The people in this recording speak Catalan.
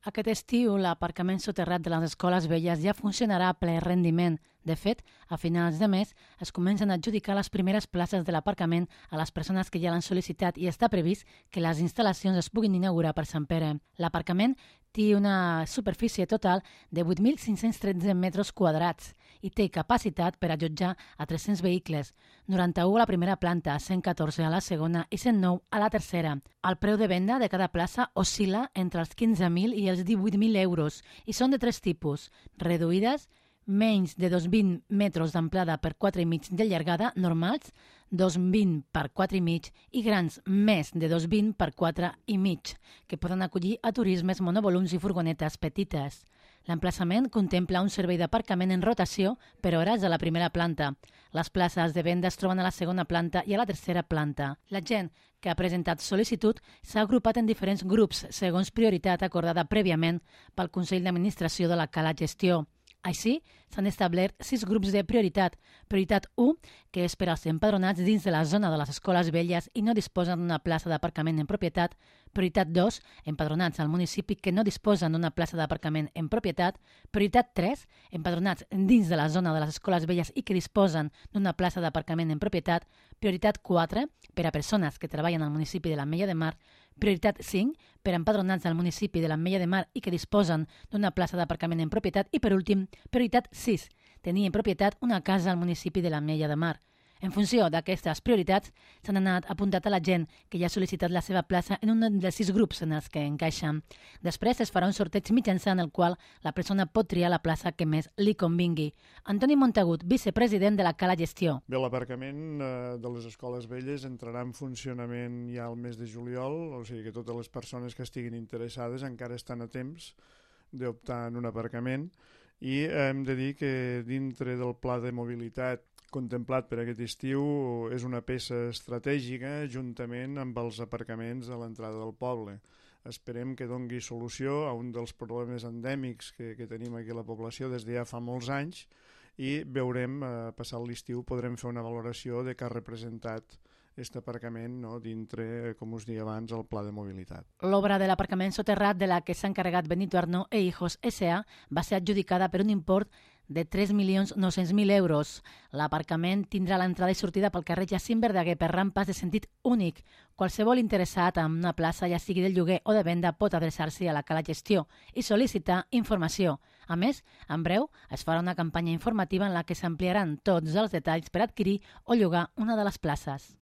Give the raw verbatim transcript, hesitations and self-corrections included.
Aquest estiu, l'aparcament soterrat de les escoles velles ja funcionarà a ple rendiment. De fet, a finals de mes es comencen a adjudicar les primeres places de l'aparcament a les persones que ja l'han sol·licitat i està previst que les instal·lacions es puguin inaugurar per Sant Pere. L'aparcament té una superfície total de vuit mil cinc-cents tretze metres quadrats i té capacitat per allotjar a tres-cents vehicles, noranta-u a la primera planta, cent catorze a la segona i cent nou a la tercera. El preu de venda de cada plaça oscil·la entre els quinze mil i els divuit mil euros i són de tres tipus: reduïdes, menys de dos cents vint metres d'amplada per quatre i mig de llargada, normals, dos cents vint per quatre i mig i grans més de dos cents vint per quatre i mig, que poden acollir a turismes, monovolums i furgonetes petites. L'emplaçament contempla un servei d'aparcament en rotació per hores a la primera planta. Les places de venda es troben a la segona planta i a la tercera planta. La gent que ha presentat sol·licitud s'ha agrupat en diferents grups segons prioritat acordada prèviament pel Consell d'Administració de la Cala Gestió. Així, s'han establert sis grups de prioritat. Prioritat u, que és per als empadronats dins de la zona de les escoles velles i no disposen d'una plaça d'aparcament en propietat. Prioritat dos, empadronats al municipi que no disposen d'una plaça d'aparcament en propietat. Prioritat tres, empadronats dins de la zona de les escoles velles i que disposen d'una plaça d'aparcament en propietat. Prioritat quatre, per a persones que treballen al municipi de l'Ametlla de Mar. Prioritat cinc, per a empadronats al municipi de l'Ametlla de Mar i que disposen d'una plaça d'aparcament en propietat. I, per últim, prioritat sis, tenir en propietat una casa al municipi de l'Ametlla de Mar. En funció d'aquestes prioritats, s'han anat apuntat a la gent que ja ha sol·licitat la seva plaça en un dels sis grups en els que encaixen. Després es farà un sorteig mitjançant el qual la persona pot triar la plaça que més li convingui. Antoni Montagut, vicepresident de la Cala Gestió. Bé, l'aparcament eh, de les escoles velles entrarà en funcionament ja al mes de juliol, o sigui que totes les persones que estiguin interessades encara estan a temps d'optar en un aparcament, i hem de dir que dintre del pla de mobilitat contemplat per aquest estiu és una peça estratègica juntament amb els aparcaments a l'entrada del poble. Esperem que dongui solució a un dels problemes endèmics que, que tenim aquí a la població des de ja fa molts anys i veurem, eh, passat l'estiu, podrem fer una valoració de què ha representat aquest aparcament, no, dintre, com us deia abans, el pla de mobilitat. L'obra de l'aparcament soterrat de la que s'ha encarregat Benito Arnó e Hijos S A va ser adjudicada per un import de tres milions nou-cents mil euros. L'aparcament tindrà l'entrada i sortida pel carrer Jacint Verdaguer per rampes de sentit únic. Qualsevol interessat en una plaça, ja sigui de lloguer o de venda, pot adreçar-se a la Cala Gestió i sol·licitar informació. A més, en breu es farà una campanya informativa en la que s'ampliaran tots els detalls per adquirir o llogar una de les places.